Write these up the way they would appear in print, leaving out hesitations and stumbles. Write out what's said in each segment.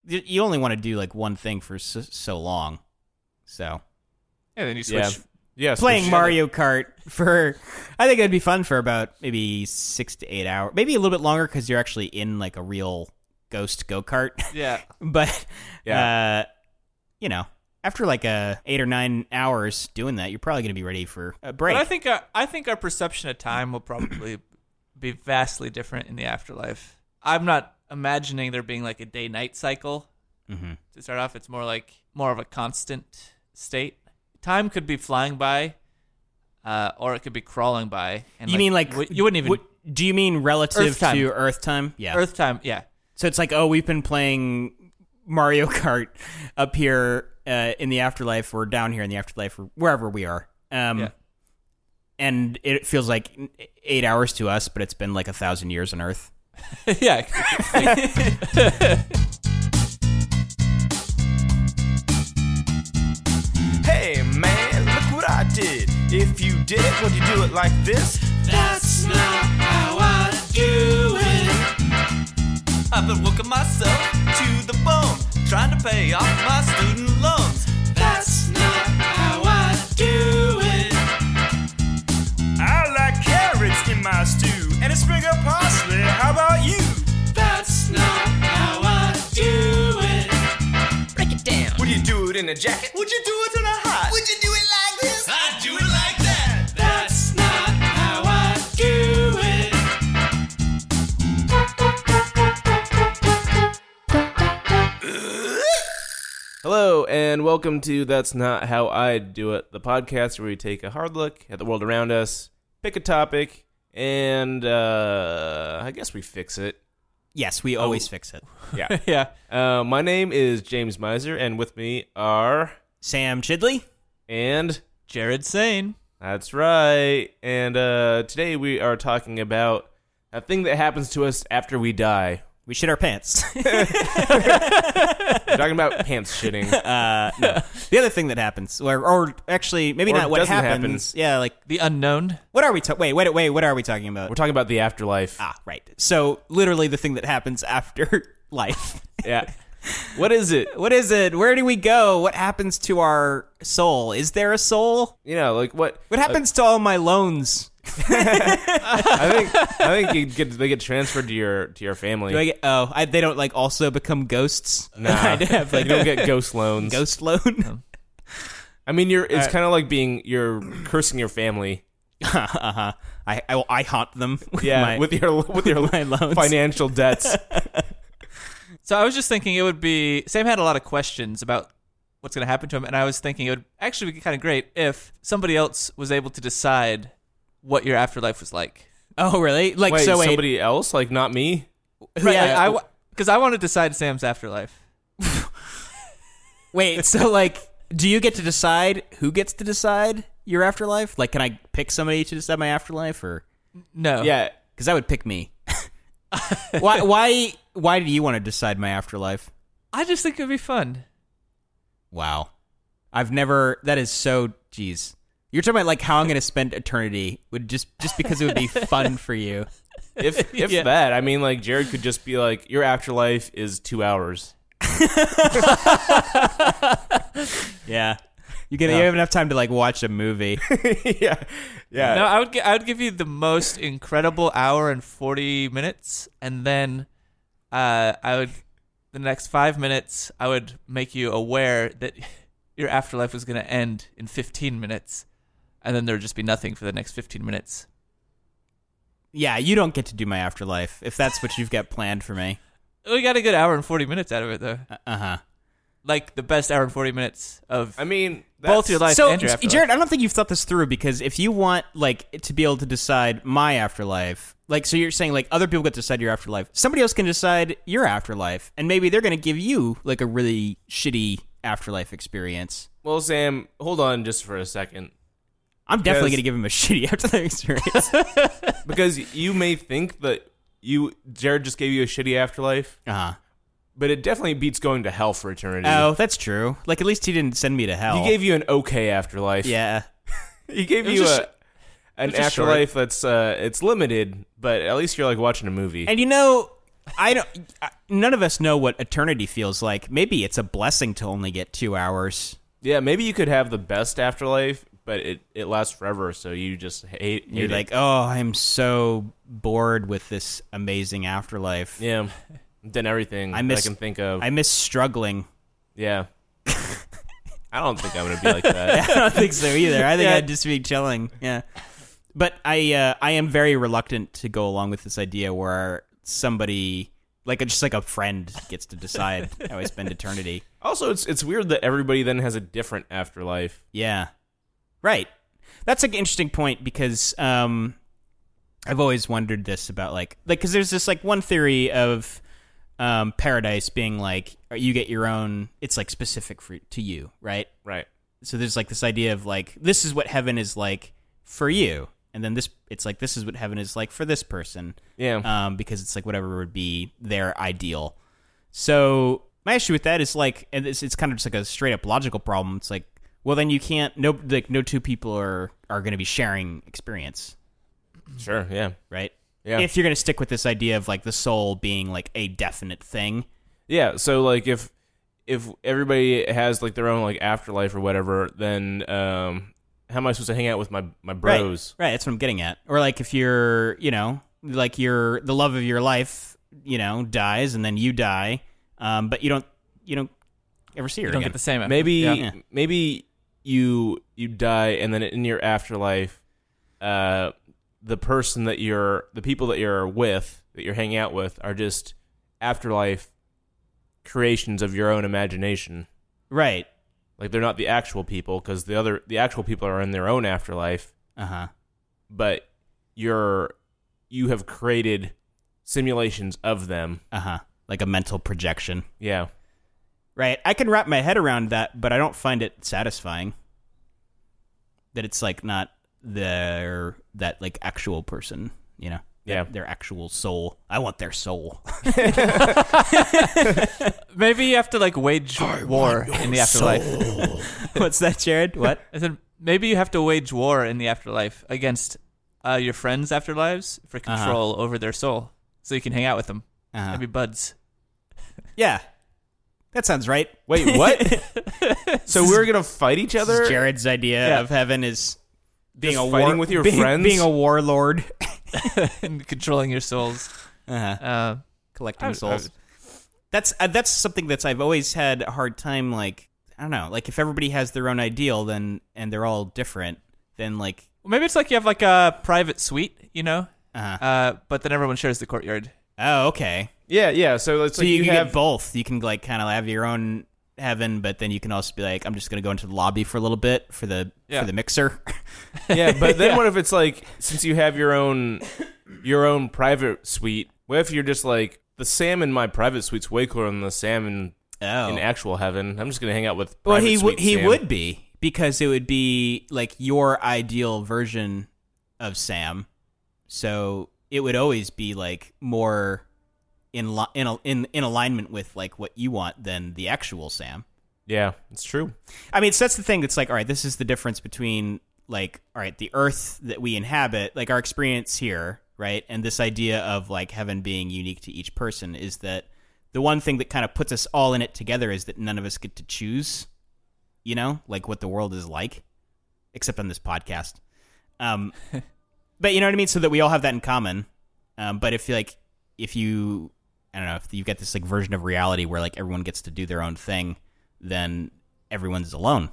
you only want to do like one thing for so long. So Yeah, then you switch. Yeah, playing Mario Kart I think it'd be fun for about maybe 6 to 8 hours, maybe a little bit longer because you're actually in like a real ghost go-kart. Yeah. But after like 8 or 9 hours doing that, you're probably going to be ready for a break. But I think our perception of time will probably be vastly different in the afterlife. I'm not imagining there being like a day-night cycle. Mm-hmm. To start off, it's more of a constant state. Time could be flying by, or it could be crawling by. And you mean like you wouldn't even? Do you mean relative Earth time. to Earth time? Yeah, Earth time. Yeah. So it's like, oh, we've been playing Mario Kart up here in the afterlife, or down here in the afterlife, or wherever we are. Yeah. And it feels like 8 hours to us, but it's been like 1,000 years on Earth. Yeah. Hey man, look what I did. If you did it, would you do it like this? That's not how I do it. I've been working myself to the bone, trying to pay off my student loans. That's not how I do it. I like carrots in my stew and a sprig of parsley. How about you? That's not how I do it. Break it down. Would you do it in a jacket? Would you do it in a hat? Would you do it like this? I'd do it like that. That's not how I do it. Hello, and welcome to That's Not How I Do It, the podcast where we take a hard look at the world around us, pick a topic, and I guess we fix it. Yes, we always fix it. Yeah. Yeah. My name is James Miser, and with me are... Sam Chidley? And... Jared Sane. That's right. And today we are talking about a thing that happens to us after we die. We shit our pants. We're talking about pants shitting. No. The other thing that happens, or actually, maybe Or not what doesn't happens. Yeah, like, The unknown. what are we wait, what are we talking about? We're talking about the afterlife. Ah, right. So, literally the thing that happens after life. Yeah. What is it? What is it? Where do we go? What happens to our soul? Is there a soul? You know, like what? What happens to all my loans? I think they get transferred to your family. Do I get? They don't like also become ghosts. Nah, I have like you don't get ghost loans. ghost loan. I mean, it's kind of like you're cursing your family. Uh-huh. I haunt them. With Yeah, with your my loans. financial debts. So I was just thinking Sam had a lot of questions about what's going to happen to him, and I was thinking it would actually be kind of great if somebody else was able to decide what your afterlife was like. Oh, really? Like, Wait, so somebody else, like not me? Right, Yeah. because I want to decide Sam's afterlife. Wait, so like, do you get to decide who gets to decide your afterlife? Like, can I pick somebody to decide my afterlife, or No. Yeah. because I would pick me? Why do you want to decide my afterlife? I just think it'd be fun. Wow, I've never. That is so. Geez, you're talking about like how I'm going to spend eternity. Would just because it would be fun for you. If Yeah. that, I mean, like Jared could just be like, your afterlife is 2 hours. Yeah, you have enough time to like watch a movie. Yeah. No, I would give you the most incredible hour and 40 minutes, and then the next 5 minutes I would make you aware that your afterlife was going to end in 15 minutes, and then there would just be nothing for the next 15 minutes. Yeah, you don't get to do my afterlife if that's what you've got planned for me. We got a good hour and 40 minutes out of it, though. Uh-huh. Like the best hour and 40 minutes of I mean, both your life So, and your afterlife. Jared, I don't think you've thought this through, because if you want like to be able to decide my afterlife, like, so you're saying like other people get to decide your afterlife, somebody else can decide your afterlife, and maybe they're going to give you like a really shitty afterlife experience. Well, Sam, hold on just for a second. I'm definitely Because- going to give him a shitty afterlife experience. Because you may think that Jared just gave you a shitty afterlife, Uh-huh. but it definitely beats going to hell for eternity. Oh, that's true. Like, at least he didn't send me to hell. He gave you an okay afterlife. Yeah. He gave was you just- an was just afterlife that's it's limited, but at least you're like watching a movie. And you know, None of us know what eternity feels like. Maybe it's a blessing to only get 2 hours. Yeah, maybe you could have the best afterlife, but it lasts forever, so you just hate You're it. like, oh, I'm so bored with this amazing afterlife. Yeah, done everything I can think of. I miss struggling. Yeah. I don't think I'm going to be like that. I don't think so either. I think I'd just be chilling. Yeah. But I am very reluctant to go along with this idea where somebody, just like a friend, gets to decide how I spend eternity. Also, it's weird that everybody then has a different afterlife. Yeah. Right. That's an interesting point because I've always wondered this about because there's this one theory of paradise being you get your own, it's specific to you, right? Right. So there's this idea of this is what heaven is like for you, and then this is what heaven is like for this person. Yeah. Because it's whatever would be their ideal. So my issue with that is and it's kind of just a straight up logical problem. It's well, then you can't, no two people are going to be sharing experience. Sure. Yeah. Right. Yeah. If you're going to stick with this idea of the soul being a definite thing. Yeah. So if everybody has their own afterlife or whatever, then how am I supposed to hang out with my bros? Right. That's what I'm getting at. Or if you're, the love of your life, dies and then you die, but you don't ever see her You don't again. get the same. Maybe you die and then in your afterlife, the people that you're with, that you're hanging out with, are just afterlife creations of your own imagination. Right. They're not the actual people, because the actual people are in their own afterlife. Uh-huh. But you have created simulations of them. Uh-huh. Like a mental projection. Yeah. Right. I can wrap my head around that, but I don't find it satisfying. That it's not that actual person, Yeah. Their actual soul. I want their soul. Maybe you have to wage war in the afterlife. What's that, Jared? What? I said maybe you have to wage war in the afterlife against your friends' afterlives for control over their soul, so you can hang out with them and be buds. Yeah. That sounds right. Wait, what? So we're gonna fight each other? Jared's idea of heaven is being Just a fighting with your friends? being a warlord, and controlling your souls. Collecting souls. That's something that's I've always had a hard time. I don't know. If everybody has their own ideal, and they're all different, then Well, maybe it's you have a private suite, but then everyone shares the courtyard. Oh, okay. Yeah. So it's So you can get both. You can kind of have your own heaven, but then you can also be I'm just going to go into the lobby for a little bit for the mixer. Yeah, but then what if it's since you have your own private suite, what if you're just the Sam in my private suite's way cooler than the Sam in actual heaven? I'm just gonna hang out with private suite he Sam. would be, because it would be your ideal version of Sam, so it would always be more in alignment with what you want than the actual Sam. Yeah, it's true. I mean, so that's the thing. That's all right, this is the difference between all right, the earth that we inhabit, our experience here, right? And this idea of heaven being unique to each person is that the one thing that kind of puts us all in it together is that none of us get to choose, what the world is like, except on this podcast. But you know what I mean? So that we all have that in common. But if you, I don't know, if you get this version of reality where everyone gets to do their own thing, then everyone's alone.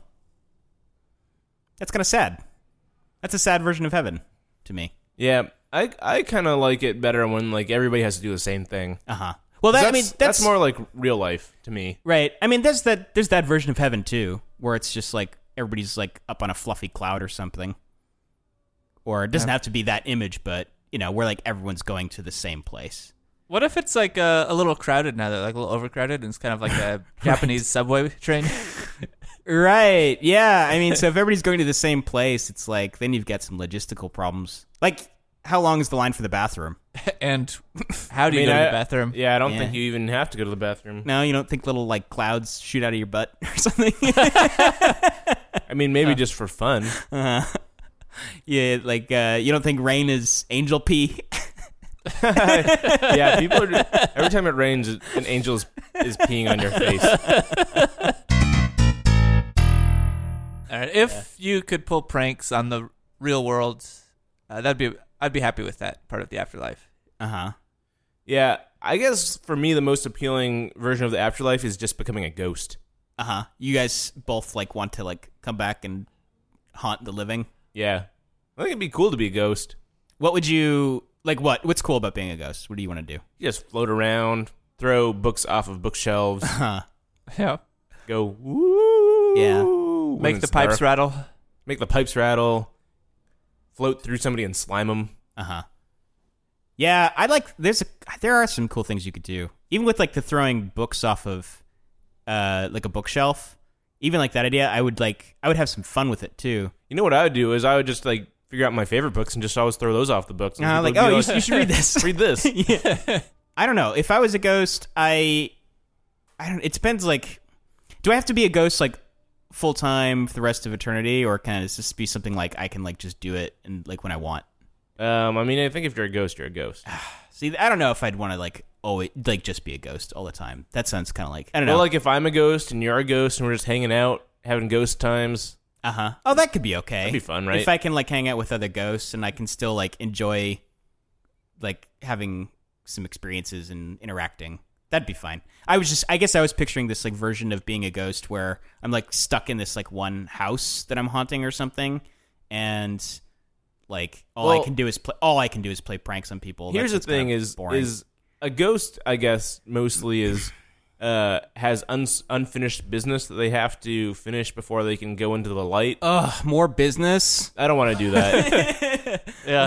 That's kind of sad. That's a sad version of heaven to me. Yeah, I kind of like it better when everybody has to do the same thing. Well, that's more real life to me. Right. I mean, there's that version of heaven too, where it's just everybody's up on a fluffy cloud or something. Or it doesn't have to be that image, but where everyone's going to the same place. What if it's a little crowded now? They're a little overcrowded, and it's kind of like a Japanese subway train. Right. Yeah. I mean, so if everybody's going to the same place, it's then you've got some logistical problems. How long is the line for the bathroom? And how do you go to the bathroom? Yeah, I don't think you even have to go to the bathroom. No, you don't think little clouds shoot out of your butt or something? I mean, maybe just for fun. Yeah, you don't think rain is angel pee? Yeah, people are. Every time it rains, an angel is peeing on your face. All right, if you could pull pranks on the real world, I'd be happy with that part of the afterlife. Uh-huh. Yeah, I guess for me, the most appealing version of the afterlife is just becoming a ghost. Uh-huh. You guys both like want to like come back and haunt the living? Yeah, I think it'd be cool to be a ghost. What would you like? What's cool about being a ghost? What do you want to do? You just float around, throw books off of bookshelves, Huh. Yeah. go woo. Yeah. when Make the it's pipes dark. rattle. Make the pipes rattle. Float through somebody and slime them. Uh-huh. Yeah, there are some cool things you could do. Even with like the throwing books off of like a bookshelf. Even like that idea, I would have some fun with it too. You know what I would do is I would just like figure out my favorite books and just always throw those off the books. And people Like, would be oh, you should read this. read this. Yeah. I don't know. If I was a ghost, I don't. It depends. Like, do I have to be a ghost like full time for the rest of eternity, or can it just be something like I can like just do it and like when I want? I mean, I think if you're a ghost, you're a ghost. See, I don't know if I'd want to like always like just be a ghost all the time. That sounds kind of like I don't know. Well, like if I'm a ghost and you're a ghost and we're just hanging out having ghost times, Oh, that could be okay. that'd be fun, right? If I can like hang out with other ghosts and I can still like enjoy like having some experiences and interacting, that'd be fine. I guess I was picturing this like version of being a ghost where I'm like stuck in this like one house that I'm haunting or something, and like all I can do is play pranks on people. Here's the That's kind thing: of boring. is a ghost, I guess, mostly is has unfinished business that they have to finish before they can go into the light. more business. I don't want to do that. Yeah.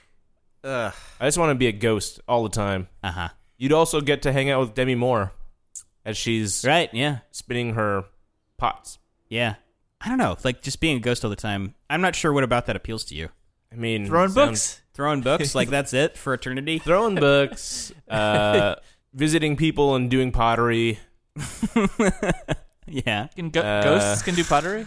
Ugh. I just want to be a ghost all the time. Uh-huh. You'd also get to hang out with Demi Moore as she's Right? Yeah. spinning her pots. Yeah. I don't know. Like just being a ghost all the time. I'm not sure what about that appeals to you. I mean, Throwing books. Throwing books, like that's it for eternity? throwing books, visiting people and doing pottery. Yeah. Ghosts can do pottery?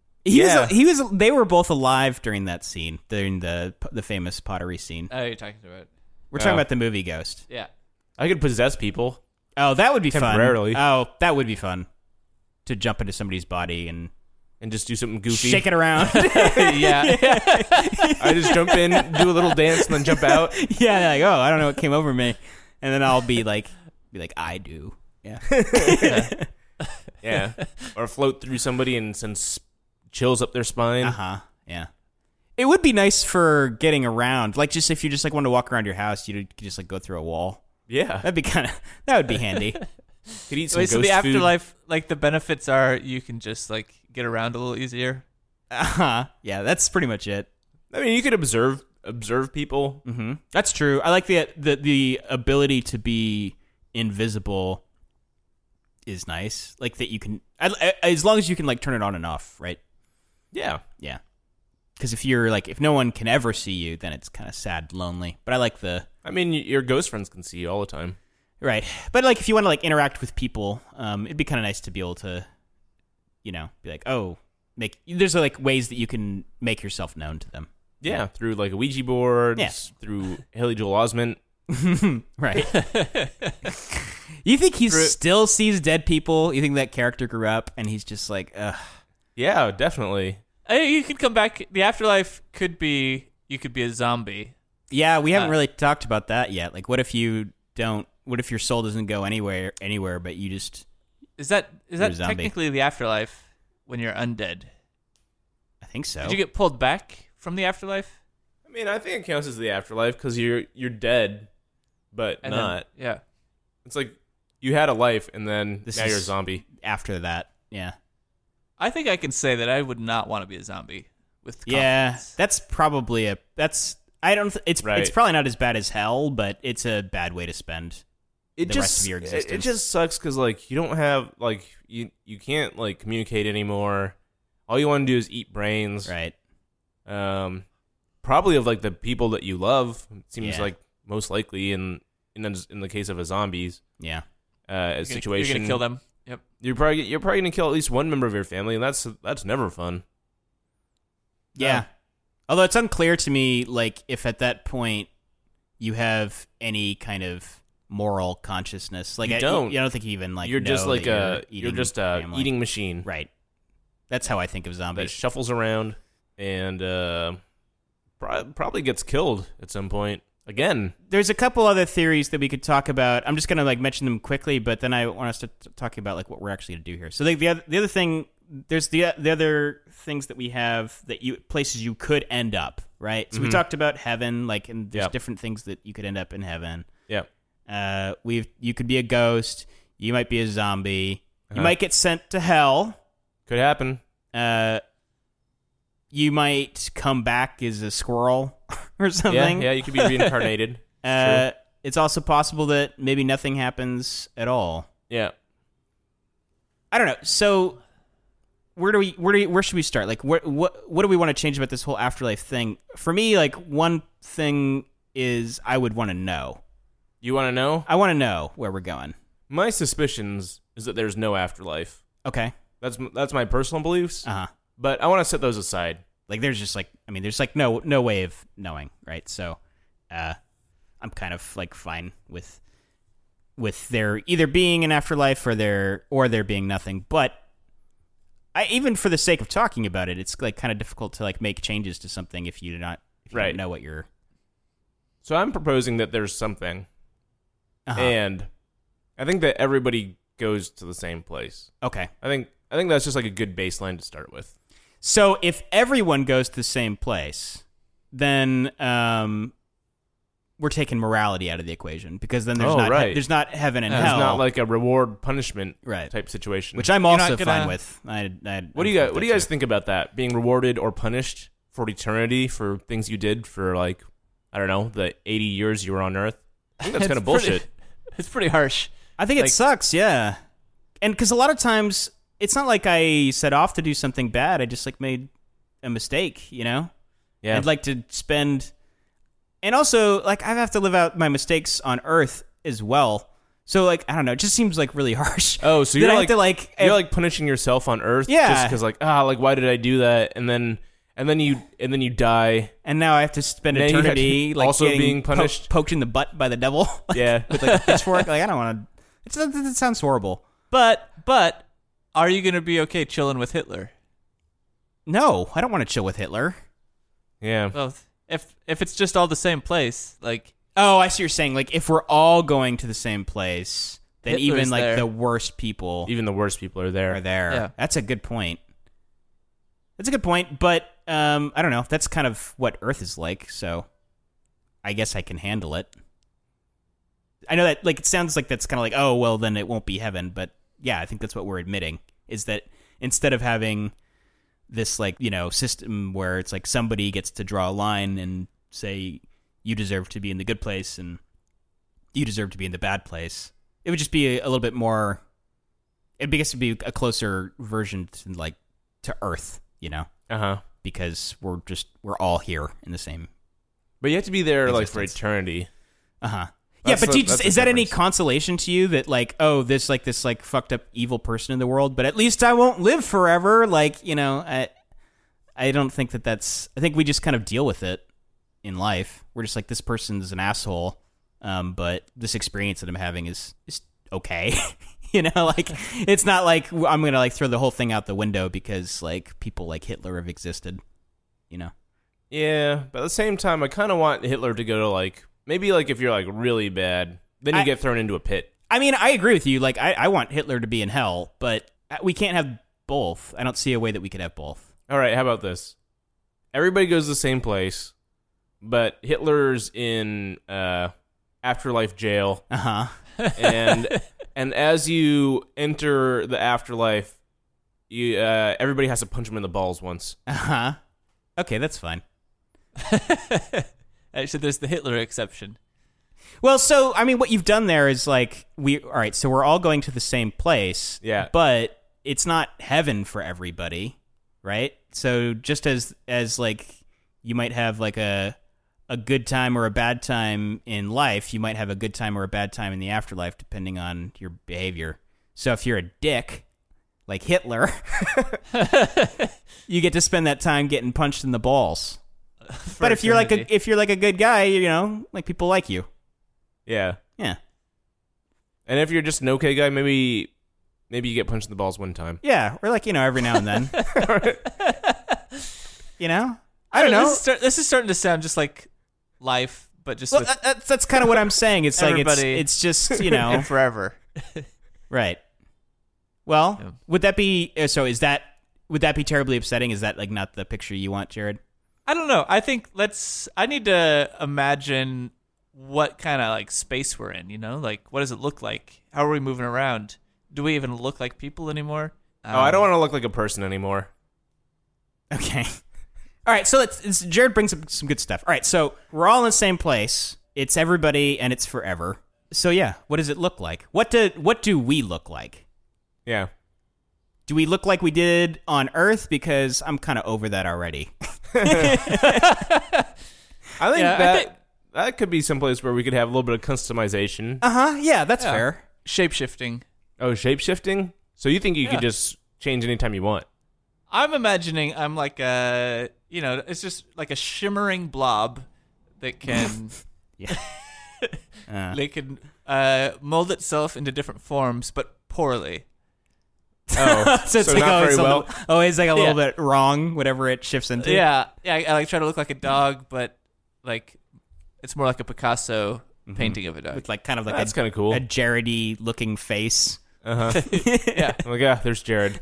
They were both alive during that scene, during the famous pottery scene. Oh, you're talking about. We're talking Oh. about the movie Ghost. Yeah. I could possess people. Oh, that would be Temporarily. fun. Oh, that would be fun. To jump into somebody's body and just do something goofy. shake it around. Yeah. I just jump in, do a little dance, and then jump out. Yeah, like, oh, I don't know what came over me. And then I'll be like, I do. Yeah. Yeah. Or float through somebody and send chills up their spine. Uh-huh. Yeah. It would be nice for getting around. Like, just if you just like want to walk around your house, you could just like go through a wall. Yeah. That would be handy. Could eat some Wait, so ghost the food. afterlife, like the benefits are you can just like get around a little easier. Uh-huh. Yeah, that's pretty much it. I mean, you could observe people. Mm-hmm. That's true. I like the ability to be invisible is nice. Like that you can, as long as you can like turn it on and off, right? Yeah. Yeah. Because if no one can ever see you, then it's kind of sad, lonely. But I like I mean, your ghost friends can see you all the time. right. But like if you want to like interact with people, it'd be kind of nice to be able to, be like, oh, there's like ways that you can make yourself known to them. Yeah, through like a Ouija board, Yeah. through Haley Joel Osment. Right. You think he still sees dead people? You think that character grew up and he's just like, ugh. Yeah, definitely. You could come back. The afterlife could be you could be a zombie. Yeah, we haven't really talked about that yet. Like, what if your soul doesn't go anywhere, but you just... Is that You're a zombie. technically the afterlife when you're undead? I think so. Did you get pulled back from the afterlife? I mean, I think it counts as the afterlife because you're dead, but And not. Then, yeah. It's like you had a life and then This now is- you're a zombie. After that, yeah. I think I can say that I would not want to be a zombie with Yeah, confidence. that's probably it's Right. probably not as bad as hell, but it's a bad way to spend It the just rest of your existence. It just sucks because like you don't have like you can't like communicate anymore. All you want to do is eat brains. Right. Probably of like the people that you love. It seems Yeah. like most likely in the case of a zombies Yeah. situation. You're gonna kill them. Yep. You're probably gonna kill at least one member of your family, and that's never fun. Yeah. Although it's unclear to me, like, if at that point you have any kind of moral consciousness. Like You don't. I don't think you even like. You're know just like that you're just family. eating machine Right. That's how I think of that zombies. shuffles around and probably gets killed at some point. Again, There's a couple other theories that we could talk about. I'm just gonna like mention them quickly, but then I want us to talking about like what we're actually gonna do here. So the other thing, there's the other things that we have that places you could end up, right? So we talked about heaven, like, and there's Yep. different things that you could end up in heaven. yeah. You could be a ghost. You might be a zombie. You might get sent to hell. Could happen. You might come back as a squirrel or something. Yeah, you could be reincarnated. Sure. It's also possible that maybe nothing happens at all. Yeah. I don't know. So where should we start? Like what do we want to change about this whole afterlife thing? For me, like one thing is I would want to know. You want to know? I want to know where we're going. My suspicions is that there's no afterlife. Okay. That's my personal beliefs. Uh-huh. But I want to set those aside. Like there's just like there's like no way of knowing, right? So I'm kind of like fine with there either being an afterlife or there being nothing. But even for the sake of talking about it, it's like kind of difficult to like make changes to something if you don't know what you're. So I'm proposing that there's something, Uh-huh. and I think that everybody goes to the same place. Okay. I think that's just like a good baseline to start with. So if everyone goes to the same place, then we're taking morality out of the equation because then there's not heaven and hell. It's not like a reward punishment Right. type situation. Which I'm You're also not gonna- fine with. what do you guys think about that? Being rewarded or punished for eternity for things you did for like, I don't know, the 80 years you were on Earth? I think that's kind of bullshit. It's pretty harsh. I think it sucks, yeah. And because a lot of times, it's not like I set off to do something bad. I just like made a mistake, you know? Yeah. I'd like to spend... And also, like, I have to live out my mistakes on Earth as well. So, like, I don't know. It just seems, like, really harsh. Oh, so That you're I have like, to, like... you're like punishing yourself on Earth Yeah. just because like, why did I do that? And then you die. And now I have to spend Now you have to- eternity, like, also getting being punished. poked in the butt by the devil. Like, Yeah. with, like, a pitchfork. Like, I don't want to... It sounds horrible. But are you gonna be okay chilling with Hitler? No, I don't want to chill with Hitler. Yeah. Well, if it's just all the same place, like Oh, I see what you're saying. Like, if we're all going to the same place, then Hitler's even, like, there. the worst people Even the worst people are there. are there. Yeah. That's a good point. That's a good point, but I don't know. That's kind of what Earth is like, so I guess I can handle it. I know that, like, it sounds like that's kind of like, oh, well, then it won't be heaven, but yeah, I think that's what we're admitting, is that instead of having this, like, you know, system where it's like somebody gets to draw a line and say you deserve to be in the good place and you deserve to be in the bad place, it would just be a little bit more, I guess it'd be a closer version to, like, to Earth, you know, Uh-huh. because we're all here in the same. But you have to be there like for Existence. eternity. Uh-huh. Yeah, That's but do you that's the is that any difference. consolation to you that, like, oh, this fucked up evil person in the world, but at least I won't live forever? Like, you know, I don't think that's. I think we just kind of deal with it in life. We're just like, this person's an asshole, but this experience that I'm having is okay. You know, like, it's not like I'm gonna like throw the whole thing out the window because like people like Hitler have existed. You know. Yeah, but at the same time, I kind of want Hitler to go to like, maybe like if you're like really bad, then you get thrown into a pit. I mean, I agree with you. Like, I want Hitler to be in hell, but we can't have both. I don't see a way that we could have both. All right, how about this? Everybody goes to the same place, but Hitler's in afterlife jail, Uh huh. and as you enter the afterlife, you everybody has to punch him in the balls once. Uh huh. Okay, that's fine. actually, there's the Hitler exception. Well, so I mean, what you've done there is like all right. So we're all going to the same place. Yeah. But it's not heaven for everybody, right? So just as like you might have like a good time or a bad time in life, you might have a good time or a bad time in the afterlife, depending on your behavior. So if you're a dick, like Hitler, you get to spend that time getting punched in the balls. But if you're like eternity. a good guy, you know, like people like you. Yeah. Yeah. And if you're just an okay guy, maybe you get punched in the balls one time. Yeah, or like, you know, every now and then. You know? I don't know. This is starting to sound just like life, but just Well, with that's kind of what I'm saying. It's like everybody it's just, you know, and forever. right. Well, Yeah. would that be would that be terribly upsetting? Is that like not the picture you want, Jared? I don't know. I think I need to imagine what kind of like space we're in, you know? Like what does it look like? How are we moving around? Do we even look like people anymore? I don't want to look like a person anymore. Okay. All right, so Jared brings up some good stuff. All right, so we're all in the same place. It's everybody and it's forever. So yeah, what does it look like? What do we look like? Yeah. Do we look like we did on Earth? Because I'm kind of over that already. I think Yeah, that could be someplace where we could have a little bit of customization. Yeah, that's fair. Shape-shifting. Oh, shape-shifting? So you think you Yeah. could just change anytime you want? I'm imagining I'm like a, you know, it's just like a shimmering blob that can Yeah. they can mold itself into different forms, but poorly. Oh, So it's so like not very it's well. it's like a little Yeah. bit wrong, whatever it shifts into. Yeah, I like try to look like a dog, but like it's more like a Picasso painting of a dog. With like kind of like That's kind of cool. a Jared-y looking face. Uh-huh. Yeah, Oh my god, there's Jared.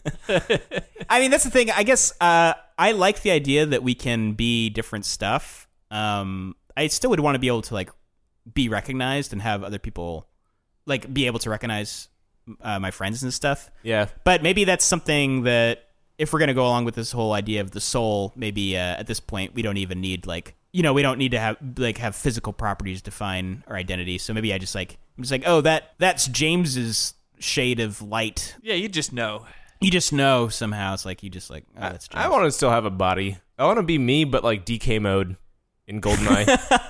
I mean, that's the thing. I guess I like the idea that we can be different stuff. I still would want to be able to like be recognized and have other people like be able to recognize my friends and stuff. Yeah. But maybe that's something that if we're going to go along with this whole idea of the soul, maybe at this point we don't even need like, you know, we don't need to have physical properties define our identity. So maybe I'm just like, oh, that's James's shade of light. yeah, you just know. You just know somehow. It's like you just like, oh, that's James. I want to still have a body. I want to be me, but like DK mode in GoldenEye.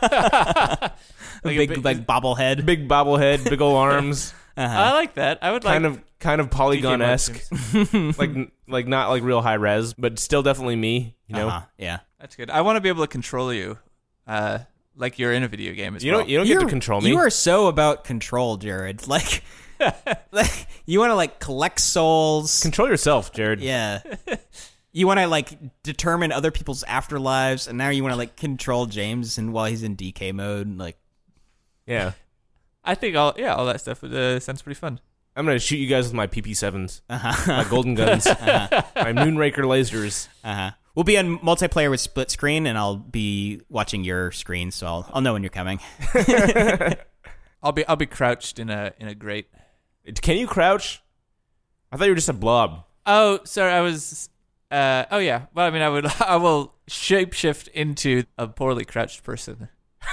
Like big a big- like bobblehead. Big bobblehead, big old arms, I like that. I would like kind of polygon esque, DK like not like real high res, but still definitely me. You know, Yeah. That's good. I want to be able to control you, like you're in a video game as you well. don't get to control me. You are so about control, Jared. Like you want to like collect souls. Control yourself, Jared. Yeah. You want to like determine other people's afterlives, and now you want to like control James, and while he's in DK mode, like Yeah. I think all that stuff sounds pretty fun. I'm gonna shoot you guys with my PP7s, my golden guns, my Moonraker lasers. we'll be on multiplayer with split screen, and I'll be watching your screen, so I'll know when you're coming. I'll be crouched in a grate. Can you crouch? I thought you were just a blob. Oh, sorry, I was. Oh yeah. Well, I mean, I will shapeshift into a poorly crouched person.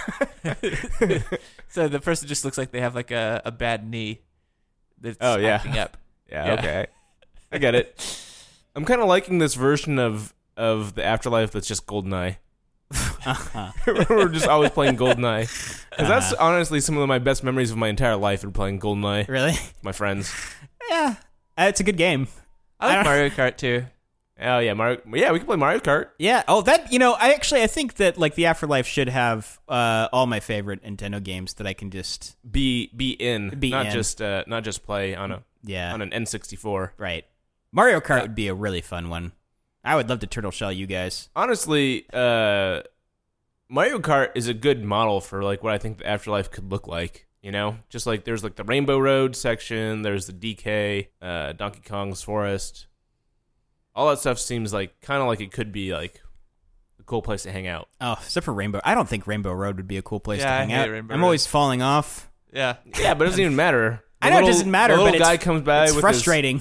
So the person just looks like they have like a bad knee. That's Oh, yeah. acting up. Yeah, Yeah. okay. I get it. I'm kind of liking this version of the afterlife that's just GoldenEye. We're just always playing GoldenEye. Because that's honestly some of my best memories of my entire life are playing GoldenEye Really? with my friends. Yeah. It's a good game. I like Mario Kart too. Oh, yeah, Mario. Yeah, we can play Mario Kart. Yeah. Oh, that, you know, I think that like the Afterlife should have all my favorite Nintendo games that I can just Be in. Be not in. just play on an N64. Right. Mario Kart would be a really fun one. I would love to turtle shell you guys. Honestly, Mario Kart is a good model for like what I think the afterlife could look like. You know, just like there's like the Rainbow Road section, there's the DK, Donkey Kong's Forest. All that stuff seems like kind of like it could be like a cool place to hang out. Oh, except for Rainbow. I don't think Rainbow Road would be a cool place Yeah, to I hang hate out. Rainbow I'm Road. always falling off. Yeah. Yeah, but it doesn't even matter. I know it doesn't matter, the but little guy comes by it's with frustrating.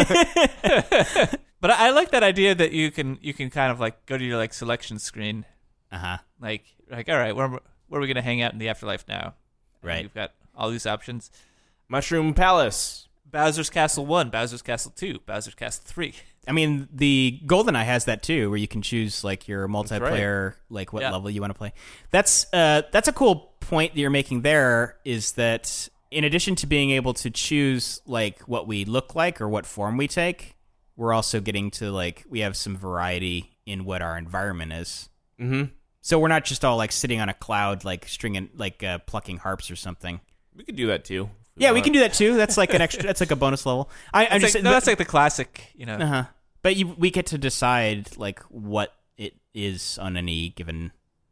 But I like that idea that you can kind of like go to your like selection screen, like all right, where are we gonna hang out in the afterlife now? And Right. you've got all these options: Mushroom Palace. Bowser's Castle 1, Bowser's Castle 2, Bowser's Castle 3. I mean, the GoldenEye has that too, where you can choose like your multiplayer, like what Yeah. level you want to play. That's a cool point that you're making there. Is that in addition to being able to choose like what we look like or what form we take, we're also getting to like we have some variety in what our environment is. Mm-hmm. So we're not just all like sitting on a cloud, like stringing, like plucking harps or something. We could do that too. Yeah, we can do that too. That's like an extra. That's like a bonus level. I'm just That's like the classic, you know. Uh-huh. But we get to decide like what it is on any given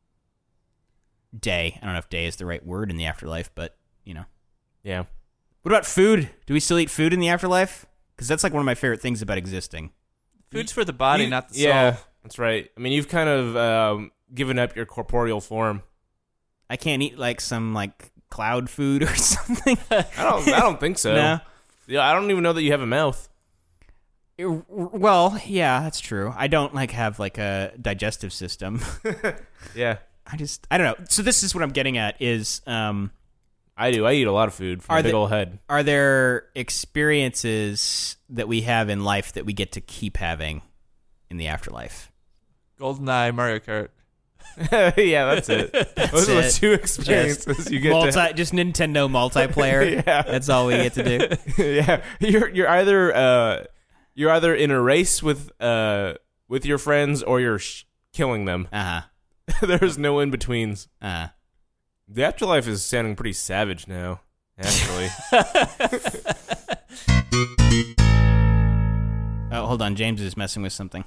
day. I don't know if day is the right word in the afterlife, but you know. Yeah. What about food? Do we still eat food in the afterlife? Because that's like one of my favorite things about existing. Food's for the body, not the soul. Yeah, that's right. I mean, you've kind of given up your corporeal form. I can't eat like some like cloud food or something. I don't think so. No. Yeah, I don't even know that you have a mouth. Well, yeah, that's true. I don't like have like a digestive system. Yeah. I don't know. So this is what I'm getting at is I do. I eat a lot of food from a big old head. Are there experiences that we have in life that we get to keep having in the afterlife? GoldenEye, Mario Kart. Yeah, that's it. Those are the it. two experiences you get Just Nintendo multiplayer. Yeah. That's all we get to do. Yeah, you're either in a race with your friends or you're killing them. Uh-huh. There's no in betweens. Uh-huh. The afterlife is sounding pretty savage now, actually. Oh, hold on. James is messing with something.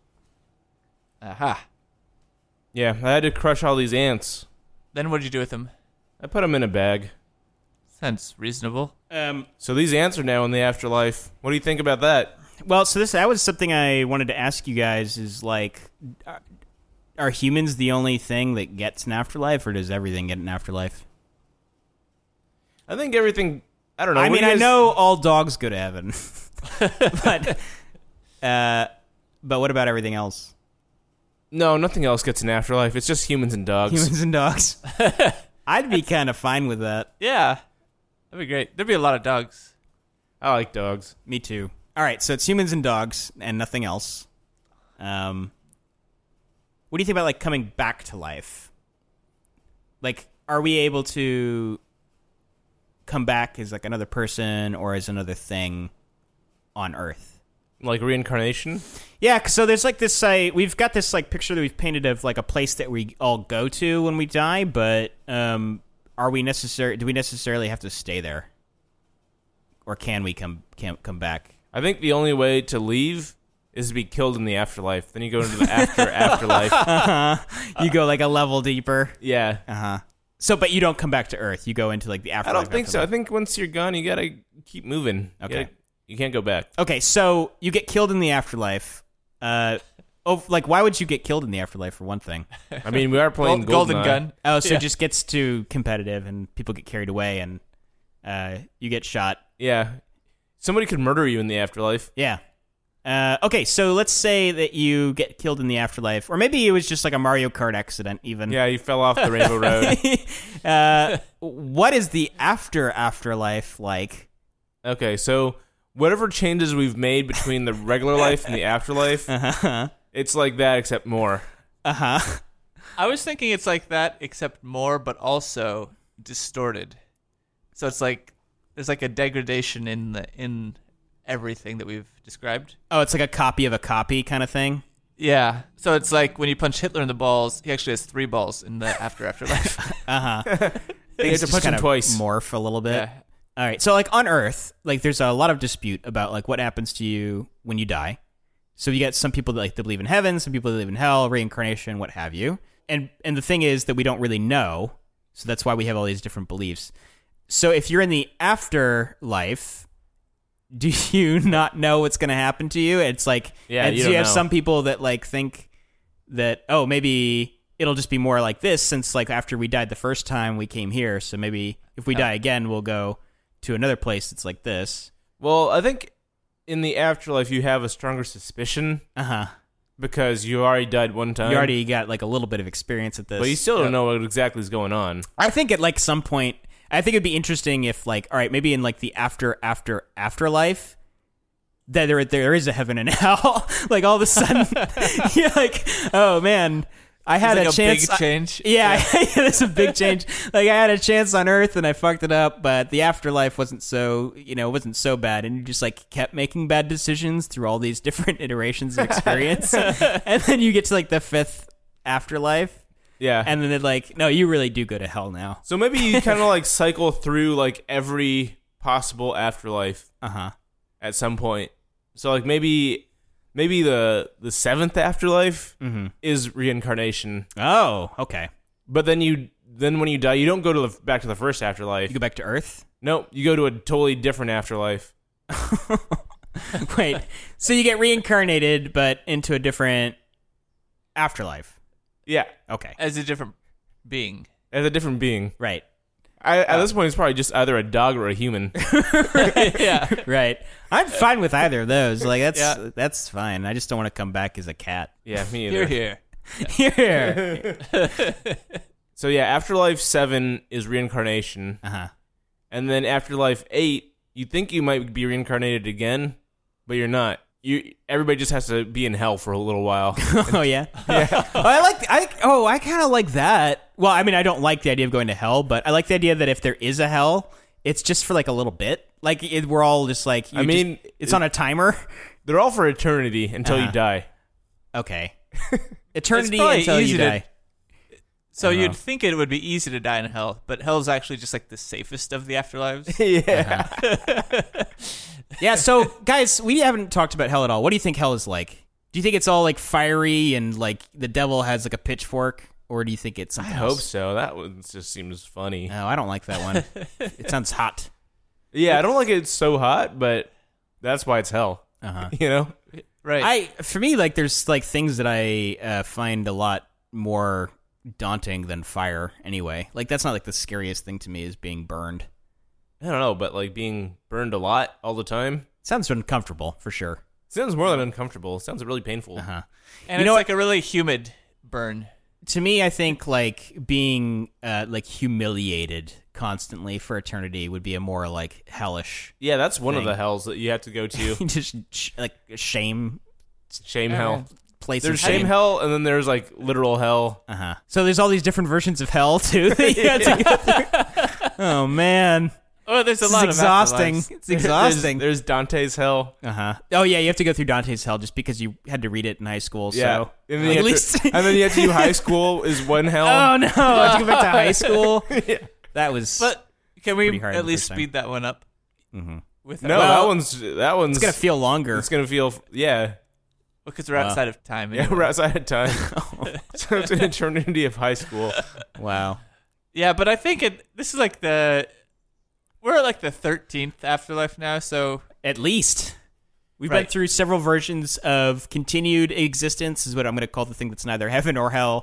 Aha. Yeah, I had to crush all these ants. Then what did you do with them? I put them in a bag. Sounds reasonable. So these ants are now in the afterlife. What do you think about that? Well, so that was something I wanted to ask you guys is like, are humans the only thing that gets an afterlife, or does everything get an afterlife? I think everything. I don't know. I mean, I know all dogs go to heaven, but what about everything else? No, nothing else gets an afterlife. It's just humans and dogs. Humans and dogs. I'd be kind of fine with that. Yeah. That'd be great. There'd be a lot of dogs. I like dogs. Me too. All right, so it's humans and dogs and nothing else. What do you think about like coming back to life? Like, are we able to come back as like another person or as another thing on Earth? Like reincarnation? Yeah, so there's like this we've got this like picture that we've painted of like a place that we all go to when we die, but do we necessarily have to stay there? Or can we come back? I think the only way to leave is to be killed in the afterlife. Then you go into the afterlife. You go like a level deeper. Yeah. Uh-huh. So, but you don't come back to Earth. You go into like the afterlife. I don't think so. I think once you're gone, you gotta keep moving. Okay. You can't go back. Okay, so you get killed in the afterlife. Why would you get killed in the afterlife, for one thing? I mean, we are playing Golden GoldenEye. Gun. Oh, so Yeah. it just gets too competitive and people get carried away and you get shot. Yeah. Somebody could murder you in the afterlife. Yeah. Okay, so let's say that you get killed in the afterlife, or maybe it was just like a Mario Kart accident even. Yeah, you fell off the Rainbow Road. What is the afterlife like? Okay, so whatever changes we've made between the regular life and the afterlife, it's like that except more. Uh-huh. I was thinking it's like that, except more, but also distorted. So it's like there's like a degradation in everything that we've described. Oh, it's like a copy of a copy kind of thing? Yeah. So it's like when you punch Hitler in the balls, he actually has 3 balls in the afterlife. Uh-huh. You have Things to just punch him kind of twice. morph a little bit. Yeah. All right. So like on Earth, like there's a lot of dispute about like what happens to you when you die. So you get some people that believe in heaven, some people that believe in hell, reincarnation, what have you. And the thing is that we don't really know. So that's why we have all these different beliefs. So if you're in the afterlife, do you not know what's going to happen to you? It's like, Yeah, and you so don't you have know. some people that like think that, oh, maybe it'll just be more like this since like after we died the first time we came here. So maybe if we die again, we'll go to another place that's like this. Well, I think in the afterlife you have a stronger suspicion Uh-huh. because you already died one time. You already got like a little bit of experience at this. But you still don't know what exactly is going on. I think at like some point, I think it'd be interesting if like, all right, maybe in like the afterlife, that there is a heaven and hell. Like all of a sudden, you're like, oh man, I had It's like a chance. big change. Yeah, it's a big change. Like I had a chance on Earth and I fucked it up, but the afterlife wasn't so bad, and you just like kept making bad decisions through all these different iterations of experience, and then you get to like the 5th afterlife, Yeah. and then they're like, no, you really do go to hell now. So maybe you kind of like cycle through like every possible afterlife Uh-huh. at some point. So like maybe the seventh afterlife is reincarnation. Oh, okay. But then when you die, you don't go to back to the first afterlife. You go back to Earth? Nope, you go to a totally different afterlife. Wait, so you get reincarnated, but into a different afterlife? Yeah, Okay, As a different being. as a different being. right, At this point, it's probably just either a dog or a human. Yeah. right. I'm fine with either of those. Like Yeah. that's fine. I just don't want to come back as a cat. Yeah, me either. Here. Here. So yeah, afterlife 7 is reincarnation, Uh-huh. and then afterlife 8, you think you might be reincarnated again, but you're not. Everybody just has to be in hell for a little while. Oh yeah. Yeah. I kind of like that. Well, I mean, I don't like the idea of going to hell, but I like the idea that if there is a hell, it's just for like a little bit. Like we're all just like. It's on a timer. They're all for eternity until you Uh-huh. die. Okay. Eternity probably until you easy to- die. So you'd think it would be easy to die in hell, but hell's actually just like the safest of the afterlives. Yeah. Yeah. So, guys, we haven't talked about hell at all. What do you think hell is like? Do you think it's all like fiery and like the devil has like a pitchfork, or do you think it's I something hope else? so. That one just seems funny. No, I don't like that one. It sounds hot. Yeah, I don't like it so hot, but that's why it's hell. Uh-huh. You know? Right. For me, like, there's like things that I find a lot more daunting than fire. Anyway, like that's not like the scariest thing to me is being burned. I don't know, but like being burned a lot all the time Sounds uncomfortable for sure. sounds more than uncomfortable. It sounds really painful. Uh-huh. and you it's know like a really humid burn. To me, I think like being like humiliated constantly for eternity would be a more like hellish, Yeah, that's one of Thing. the hells that you have to go to. just like shame Shame hell. place. There's of shame hell, and then there's like literal hell. Uh-huh. So there's all these different versions of hell too. That you have to go through. Oh man, Oh, there's a it's lot exhausting. of afterlives. It's exhausting. There's Dante's hell. Uh-huh. Oh yeah, you have to go through Dante's Hell just because you had to read it in high school. Yeah, So and then, at you have least. to, and then you have to do high school is one hell. Oh no! I have to go back to high school. That was. But can Pretty we hard at the least first time. speed that one up? Mhm. With No, Well, that one's it's gonna feel longer. It's gonna feel yeah. because we're outside of time. Yeah, anyway. we're outside of time. So it's an eternity of high school. Wow. Yeah, but I think this is like we're at like the 13th afterlife now, so At least. We've been Right. through several versions of continued existence, is what I'm going to call the thing that's neither heaven or hell.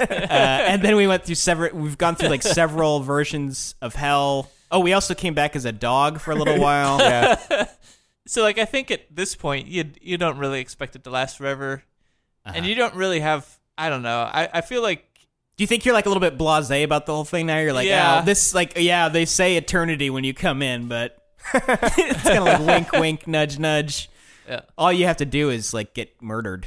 And then we went through we've gone through like several versions of hell. Oh, we also came back as a dog for a little while. Yeah. so like I think at this point you don't really expect it to last forever, and you don't really have. I don't know. I feel like Do you think you're like a little bit blasé about the whole thing now? You're like, Yeah. oh, this like, yeah, they say eternity when you come in, but it's kind of like wink, wink, nudge, nudge. Yeah. All you have to do is like get murdered.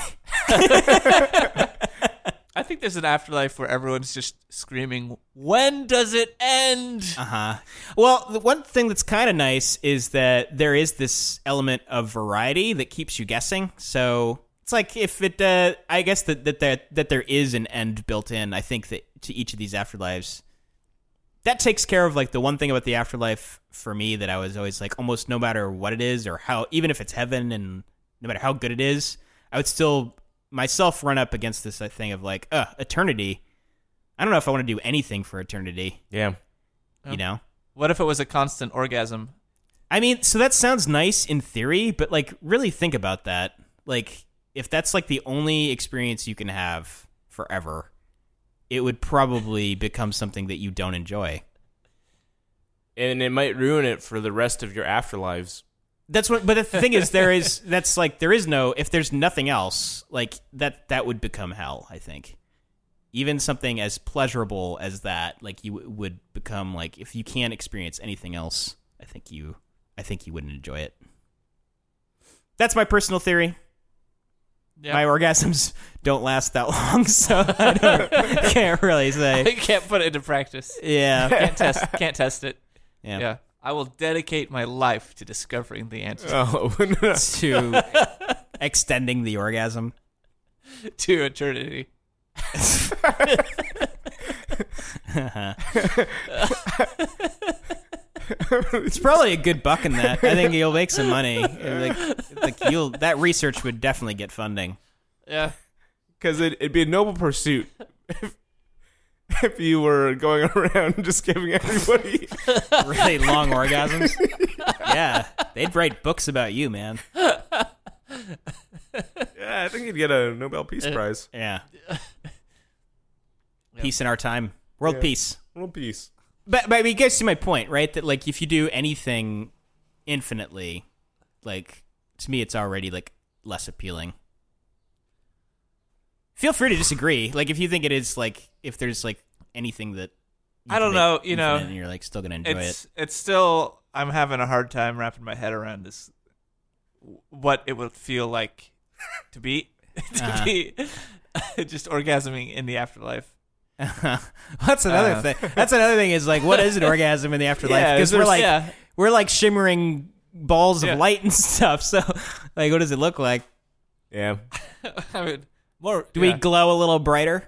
I think there's an afterlife where everyone's just screaming, "When does it end?" Uh-huh. Well, the one thing that's kind of nice is that there is this element of variety that keeps you guessing. So it's like if it, I guess that there is an end built in. I think that to each of these afterlives, that takes care of like the one thing about the afterlife for me that I was always like, almost no matter what it is or how, even if it's heaven and no matter how good it is, I would still myself run up against this thing of like, eternity. I don't know if I want to do anything for eternity. Yeah. You know. What if it was a constant orgasm? I mean, so that sounds nice in theory, but like really think about that. Like if that's like the only experience you can have forever, it would probably become something that you don't enjoy. And it might ruin it for the rest of your afterlives. That's what, but the thing is, if there's nothing else, like that would become hell, I think. Even something as pleasurable as that, like you would become like, if you can't experience anything else, I think you wouldn't enjoy it. That's my personal theory. Yeah. My orgasms don't last that long, so I can't really I say. can't put it into practice. Yeah. Can't test it. Yeah. Yeah. I will dedicate my life to discovering the answer Oh. To extending the orgasm. to eternity. It's probably a good buck in that. I think you'll make some money. That research would definitely get funding. Yeah. Because it'd be a noble pursuit if you were going around just giving everybody. Really long orgasms. Yeah, they'd write books about you, man. Yeah, I think you'd get a Nobel Peace Prize. Yeah. Peace in our time. World peace. World peace. But I mean, you guys see my point, right? That like if you do anything infinitely, like to me, it's already like less appealing. Feel free to disagree. Like if you think it is like if there's like anything that I don't know, you know, and you're like still gonna enjoy it. It's still I'm having a hard time wrapping my head around this. What it would feel like to be be just orgasming in the afterlife. That's another thing. That's another thing is like, what is an orgasm in the afterlife? Because we're like shimmering balls of light and stuff. So, like, what does it look like? Yeah. I mean, more. Do we glow a little brighter?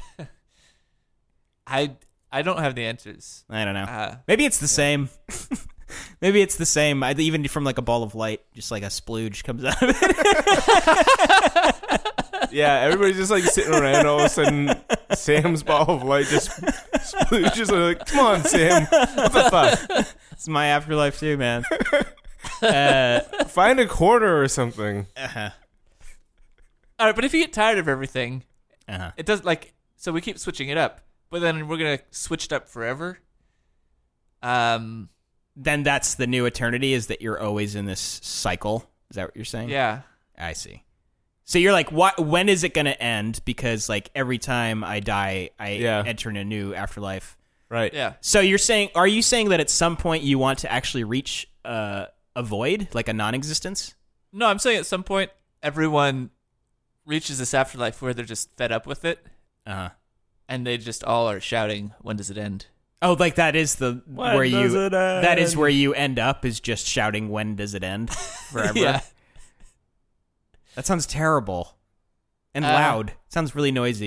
I don't have the answers. I don't know. Maybe it's the same. Maybe it's the same. Even from like a ball of light, just like a splooge comes out of it. Yeah, everybody's just like sitting around. All of a sudden, Sam's ball of light just splooges. Like, come on, Sam. What the fuck? It's my afterlife too, man. Find a corner or something. All right, but if you get tired of everything, it does like so. We keep switching it up, but then we're gonna switch it up forever. Then that's the new eternity. Is that you're always in this cycle? Is that what you're saying? Yeah, I see. So you're like, when is it going to end? Because like every time I die, I enter in a new afterlife. Right. Yeah. So are you saying that at some point you want to actually reach a void, like a non-existence? No, I'm saying at some point everyone reaches this afterlife where they're just fed up with it, and they just all are shouting, "When does it end?" Oh, like that is where you end up is just shouting, "When does it end?" Forever. Yeah. That sounds terrible and loud. Sounds really noisy.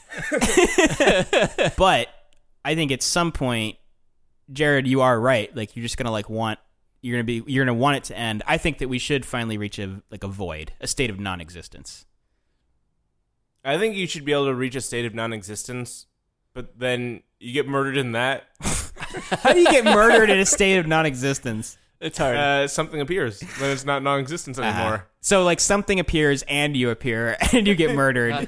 But I think at some point, Jared, you are right. Like you're just gonna you're gonna want it to end. I think that we should finally reach a void, a state of non-existence. I think you should be able to reach a state of non-existence, but then you get murdered in that. How do you get murdered in a state of non-existence? It's hard. Something appears. Then it's not non-existence anymore. So, like, something appears and you appear and you get murdered.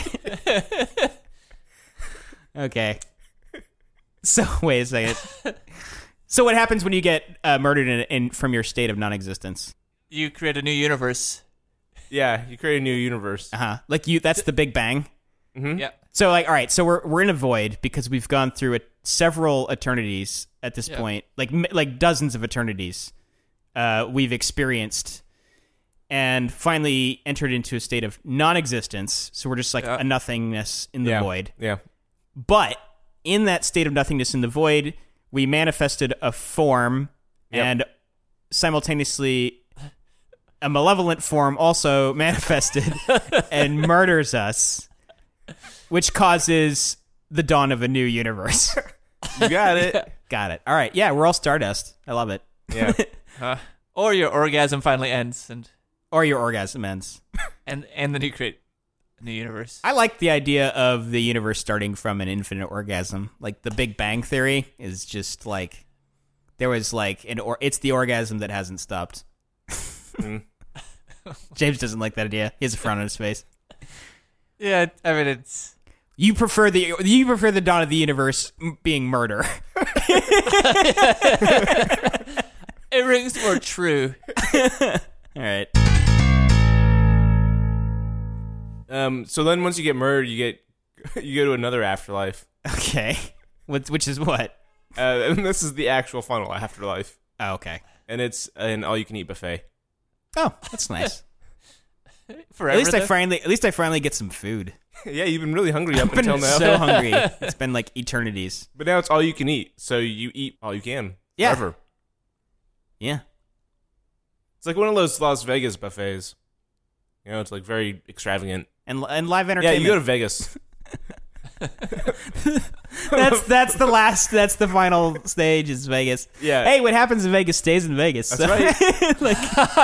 Okay. So, wait a second. So, what happens when you get murdered from your state of non-existence? You create a new universe. Yeah, you create a new universe. Like that's the Big Bang. Mm-hmm. Yeah. So, like, all right. So we're in a void because we've gone through several eternities at this point, like dozens of eternities. We've experienced. And finally entered into a state of non-existence. So we're just like a nothingness in the void. Yeah. But in that state of nothingness in the void, we manifested a form and simultaneously a malevolent form also manifested and murders us, which causes the dawn of a new universe. You got it. Got it. All right. Yeah, we're all Stardust. I love it. Yeah. Or your orgasm finally ends Or your orgasm ends. and then you create a new universe. I like the idea of the universe starting from an infinite orgasm. Like the Big Bang Theory is just like there was like it's the orgasm that hasn't stopped. James doesn't like that idea. He has a frown on his face. Yeah, I mean it's You prefer the dawn of the universe being murder. it rings more true. All right. So then once you get murdered, you go to another afterlife. Okay. Which is what? And this is the actual final afterlife. Oh, okay. And it's an all-you-can-eat buffet. Oh, that's nice. Forever. At least I finally get some food. Yeah, you've been really hungry up I've been until now. so hungry. It's been like eternities. But now it's all you can eat, so you eat all you can. Yeah. Forever. Yeah. It's like one of those Las Vegas buffets. You know, it's like very extravagant. And live Yeah, entertainment. you go to Vegas. That's the final stage is Vegas. Yeah. Hey, what happens in Vegas stays in Vegas. That's right. Like,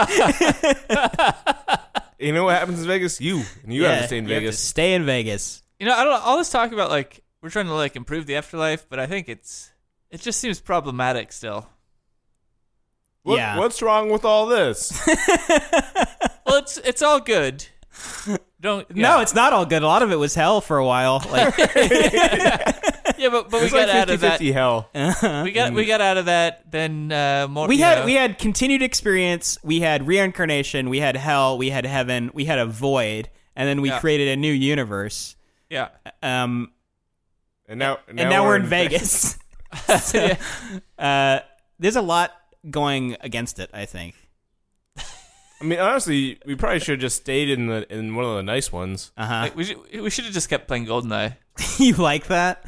You know what happens in Vegas? You have to stay in you have to Vegas. stay in Vegas. I don't know. All this talk about like we're trying to like improve the afterlife, but I think it just seems problematic still. Yeah. What's wrong with all this? Well, it's all good. No, it's not all good. A lot of it was hell for a while. Like, yeah, but we It's got like out of that. 50-50 hell. We got out of that. Then more. we had continued experience. We had reincarnation. We had hell. We had heaven. We had a void, and then we created a new universe. Yeah. And now we're in Vegas. So, there's a lot going against it, I think. I mean, honestly, we probably should have just stayed in one of the nice ones. Like, we should have just kept playing GoldenEye. You like that?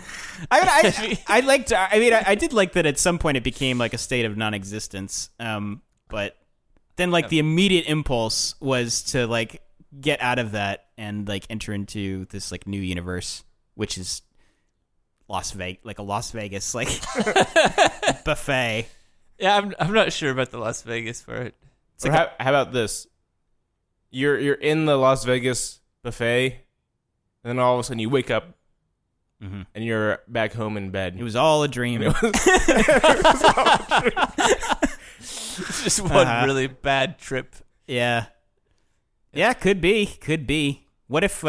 I did like that at some point it became like a state of non-existence. But then like the immediate impulse was to like get out of that and like enter into this like new universe, which is Las Vegas like buffet. Yeah, I'm not sure about the Las Vegas part. Or how about this? You're in the Las Vegas buffet, and then all of a sudden you wake up, and you're back home in bed. It was all a dream. It's just one really bad trip. Yeah. Yeah, could be. What if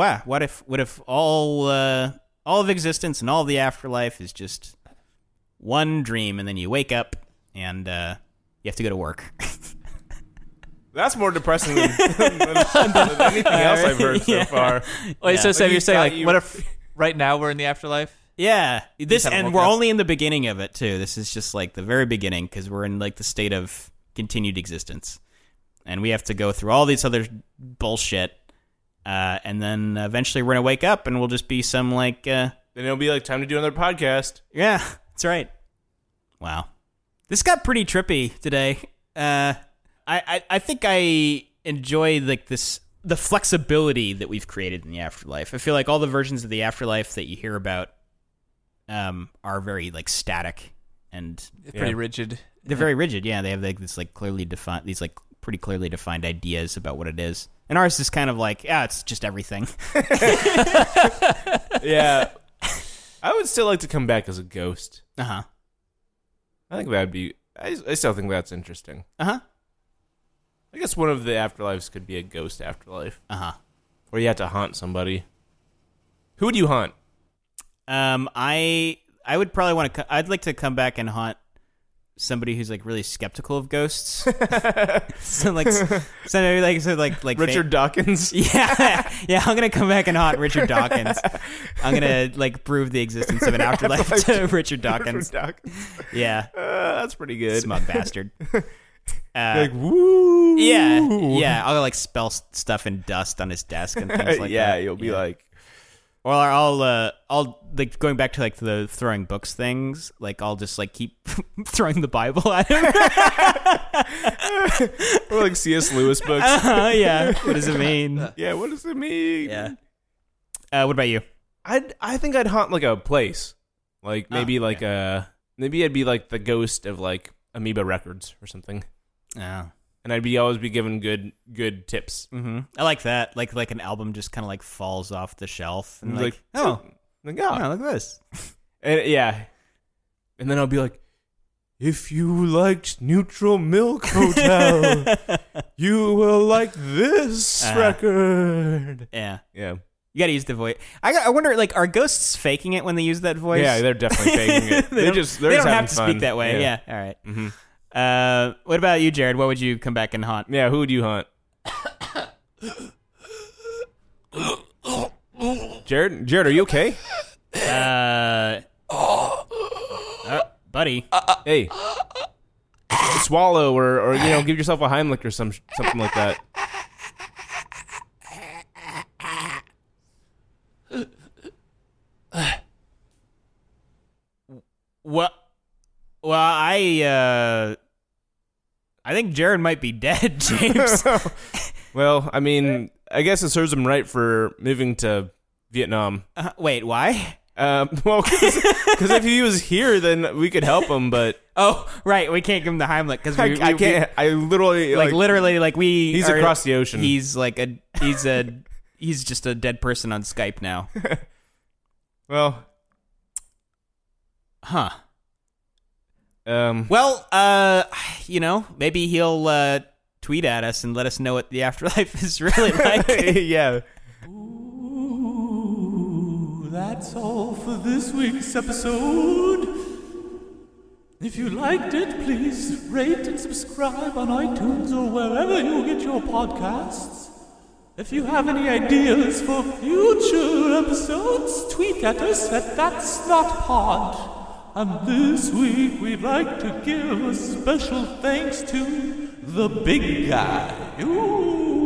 all of existence and all of the afterlife is just one dream, and then you wake up and you have to go to work. That's more depressing than anything else I've heard so far. Wait, so Sam, Like you're saying like, you- what if right now we're in the afterlife? Yeah, and we're up. only in the beginning of it too. This is just like the very beginning because we're in like the state of continued existence, and we have to go through all these other bullshit, and then eventually we're gonna wake up and we'll just be some like. Then it'll be like time to do another podcast. Yeah, that's right. Wow, this got pretty trippy today. I think I enjoy like the flexibility that we've created in the afterlife. I feel like all the versions of the afterlife that you hear about are very like static and Pretty rigid. they're very rigid. Yeah, they have like this like pretty clearly defined ideas about what it is. And ours is kind of like, it's just everything. Yeah, I would still like to come back as a ghost. Uh-huh. I think that'd be. I still think that's interesting. Uh-huh. I guess one of the afterlives could be a ghost afterlife, Uh-huh. where you have to haunt somebody. Who would you haunt? I would probably want to. I'd like to come back and haunt somebody who's like really skeptical of ghosts. so maybe Richard Dawkins. Yeah. I'm gonna come back and haunt Richard Dawkins. I'm gonna like prove the existence of an afterlife to Richard Dawkins. Richard Dawkins. Yeah, That's pretty good. smug bastard. Like woo. Yeah. I'll like spell stuff in dust on his desk and things like yeah, that. you'll be like. Or I'll like going back to like the throwing books things. Like I'll just like keep throwing the Bible at him. Or like C.S. Lewis books. Yeah. What does it mean? Yeah, what does it mean? Yeah. What about you? I think I'd haunt like a place. Like maybe maybe I'd be like the ghost of like Amoeba Records or something. Oh. And I'd always be given good tips. Mm-hmm. I like that. Like an album just kind of like falls off the shelf and Like, oh, Like, look at this. And yeah. And then I'll be like, if you liked Neutral Milk Hotel, you will like this record. Yeah. Yeah. You gotta use the voice. I wonder, like, are ghosts faking it when they use that voice? Yeah, they're definitely faking it. they don't have having to fun. speak that way. Yeah. All right. Mm-hmm. What about you, Jared? What would you come back and haunt? Yeah, who would you hunt? Jared, are you okay? Buddy. Hey. Swallow or give yourself a Heimlich or something like that. Well, I think Jared might be dead, James. Well, I mean, I guess it serves him right for moving to Vietnam. Wait, why? Well, because if he was here, then we could help him. But Oh, right. We can't give him the Heimlich because I can't. I literally literally He's across the ocean. He's like he's just a dead person on Skype now. Well, Huh. Well, maybe he'll tweet at us and let us know what the afterlife is really like. yeah. Ooh, that's all for this week's episode. If you liked it, please rate and subscribe on iTunes or wherever you get your podcasts. If you have any ideas for future episodes, tweet at us at That's Not Pod. And this week we'd like to give a special thanks to the big guy. Ooh.